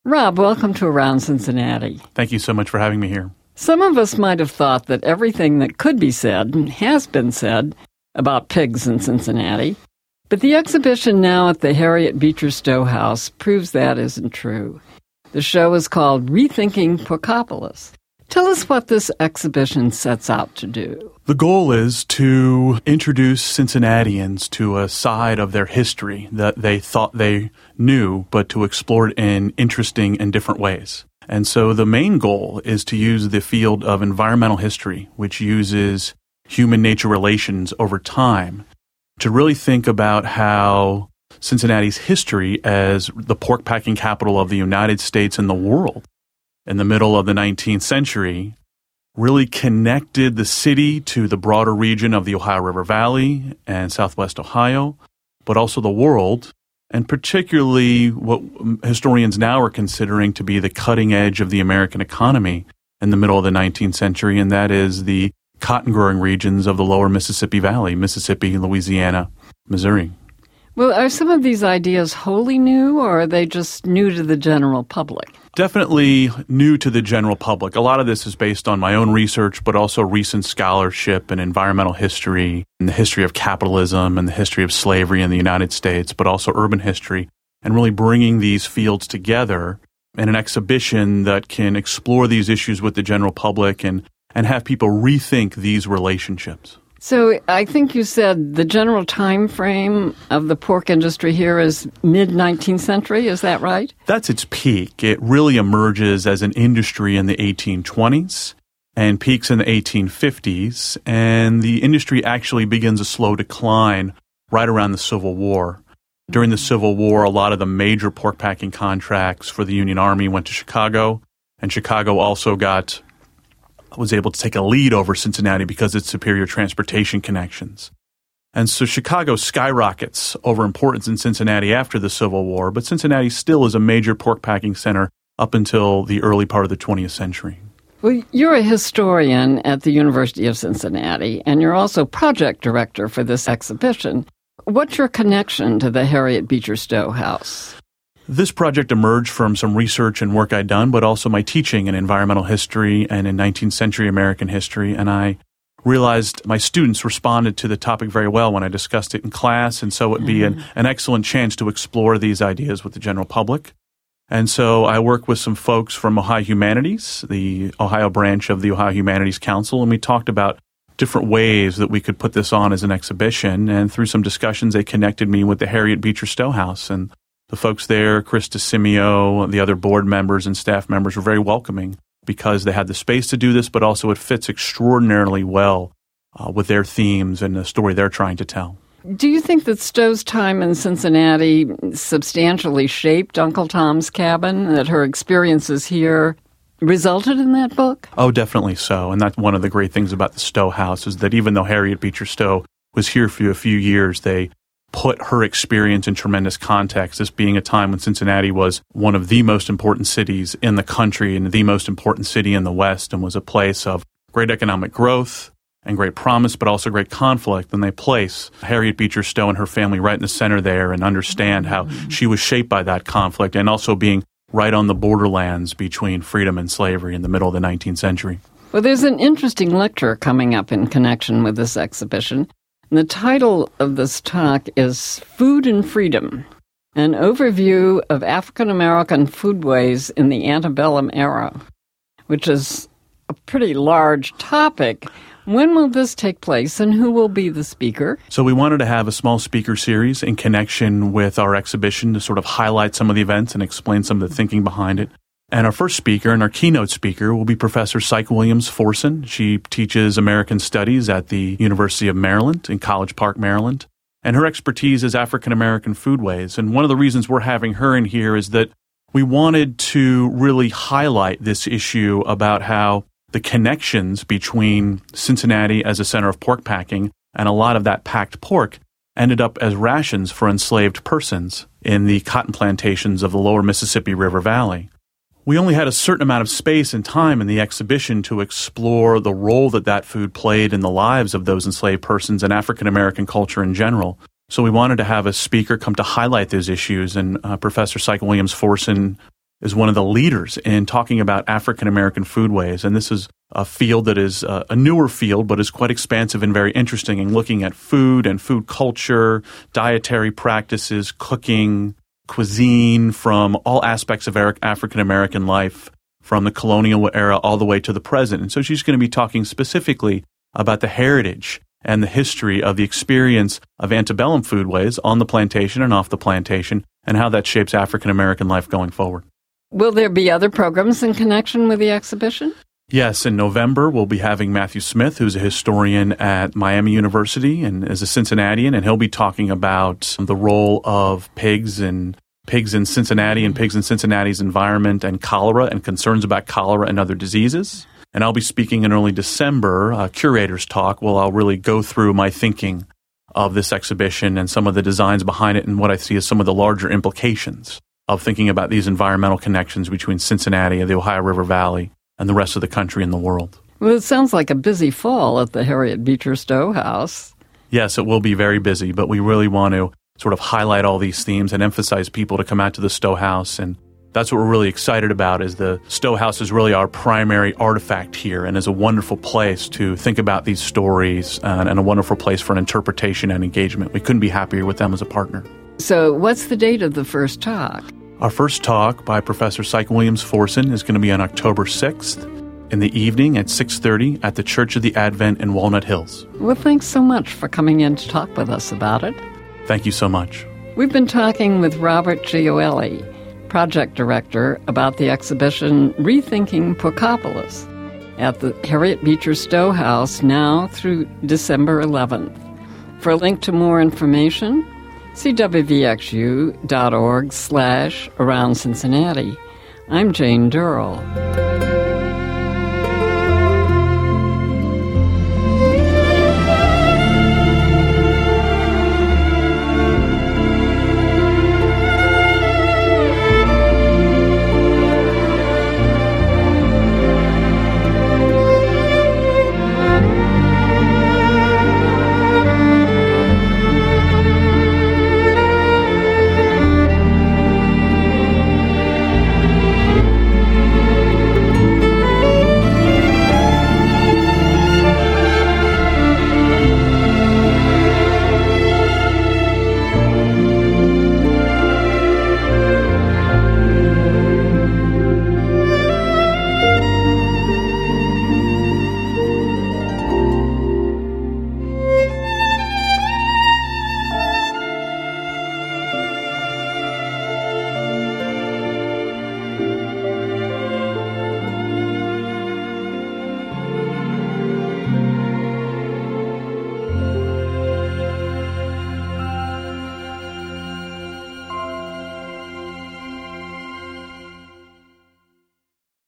Rob, welcome to Around Cincinnati. Thank you so much for having me here. Some of us might have thought that everything that could be said has been said about pigs in Cincinnati, but the exhibition now at the Harriet Beecher Stowe House proves that isn't true. The show is called Rethinking Porkopolis. Tell us what this exhibition sets out to do. The goal is to introduce Cincinnatians to a side of their history that they thought they knew, but to explore it in interesting and different ways. And so the main goal is to use the field of environmental history, which uses human-nature relations over time, to really think about how Cincinnati's history as the pork packing capital of the United States and the world in the middle of the 19th century really connected the city to the broader region of the Ohio River Valley and Southwest Ohio, but also the world, and particularly what historians now are considering to be the cutting edge of the American economy in the middle of the 19th century, and that is the cotton-growing regions of the lower Mississippi Valley, Mississippi, Louisiana, Missouri. Well, are some of these ideas wholly new, or are they just new to the general public? Definitely new to the general public. A lot of this is based on my own research, but also recent scholarship in environmental history, and the history of capitalism, and the history of slavery in the United States, but also urban history, and really bringing these fields together in an exhibition that can explore these issues with the general public and have people rethink these relationships. So I think you said the general time frame of the pork industry here is mid-19th century. Is that right? That's its peak. It really emerges as an industry in the 1820s and peaks in the 1850s. And the industry actually begins a slow decline right around the Civil War. During the Civil War, a lot of the major pork packing contracts for the Union Army went to Chicago. And Chicago also was able to take a lead over Cincinnati because of its superior transportation connections. And so Chicago skyrockets over importance in Cincinnati after the Civil War, but Cincinnati still is a major pork packing center up until the early part of the 20th century. Well, you're a historian at the University of Cincinnati, and you're also project director for this exhibition. What's your connection to the Harriet Beecher Stowe House? This project emerged from some research and work I'd done, but also my teaching in environmental history and in 19th century American history. And I realized my students responded to the topic very well when I discussed it in class. And so it would be an excellent chance to explore these ideas with the general public. And so I worked with some folks from Ohio Humanities, the Ohio branch of the Ohio Humanities Council, and we talked about different ways that we could put this on as an exhibition. And through some discussions, they connected me with the Harriet Beecher Stowe House. And the folks there, Chris DeSimio, the other board members and staff members were very welcoming because they had the space to do this, but also it fits extraordinarily well with their themes and the story they're trying to tell. Do you think that Stowe's time in Cincinnati substantially shaped Uncle Tom's Cabin, that her experiences here resulted in that book? Oh, definitely so. And that's one of the great things about the Stowe House is that even though Harriet Beecher Stowe was here for a few years, they put her experience in tremendous context, this being a time when Cincinnati was one of the most important cities in the country and the most important city in the West and was a place of great economic growth and great promise, but also great conflict. And they place Harriet Beecher Stowe and her family right in the center there and understand how she was shaped by that conflict and also being right on the borderlands between freedom and slavery in the middle of the 19th century. Well, there's an interesting lecture coming up in connection with this exhibition. And the title of this talk is Food and Freedom, an overview of African-American foodways in the antebellum era, which is a pretty large topic. When will this take place, and who will be the speaker? So we wanted to have a small speaker series in connection with our exhibition to sort of highlight some of the events and explain some of the thinking behind it. And our first speaker and our keynote speaker will be Professor Psyche Williams-Forson. She teaches American Studies at the University of Maryland in College Park, Maryland. And her expertise is African-American foodways. And one of the reasons we're having her in here is that we wanted to really highlight this issue about how the connections between Cincinnati as a center of pork packing and a lot of that packed pork ended up as rations for enslaved persons in the cotton plantations of the lower Mississippi River Valley. We only had a certain amount of space and time in the exhibition to explore the role that that food played in the lives of those enslaved persons and African-American culture in general. So we wanted to have a speaker come to highlight those issues, and Professor Psyche Williams-Forson is one of the leaders in talking about African American foodways. And this is a field that is a newer field, but is quite expansive and very interesting in looking at food and food culture, dietary practices, cooking, cuisine from all aspects of African American life, from the colonial era all the way to the present. And so she's going to be talking specifically about the heritage and the history of the experience of antebellum foodways on the plantation and off the plantation, and how that shapes African American life going forward. Will there be other programs in connection with the exhibition? Yes, in November, we'll be having Matthew Smith, who's a historian at Miami University and is a Cincinnatian, and he'll be talking about the role of pigs in Cincinnati and pigs in Cincinnati's environment and cholera and concerns about cholera and other diseases. And I'll be speaking in early December, a curator's talk, where I'll really go through my thinking of this exhibition and some of the designs behind it and what I see as some of the larger implications of thinking about these environmental connections between Cincinnati and the Ohio River Valley and the rest of the country and the world. Well, it sounds like a busy fall at the Harriet Beecher Stowe House. Yes, it will be very busy, but we really want to sort of highlight all these themes and emphasize people to come out to the Stowe House. And that's what we're really excited about, is the Stowe House is really our primary artifact here and is a wonderful place to think about these stories and a wonderful place for an interpretation and engagement. We couldn't be happier with them as a partner. So what's the date of the first talk? Our first talk by Professor Syke Williams-Forson is going to be on October 6th in the evening at 6:30 at the Church of the Advent in Walnut Hills. Well, thanks so much for coming in to talk with us about it. Thank you so much. We've been talking with Robert Gioeli, project director, about the exhibition Rethinking Porkopolis at the Harriet Beecher Stowe House now through December 11th. For a link to more information, see wvxu.org/around Cincinnati. I'm Jane Durrell.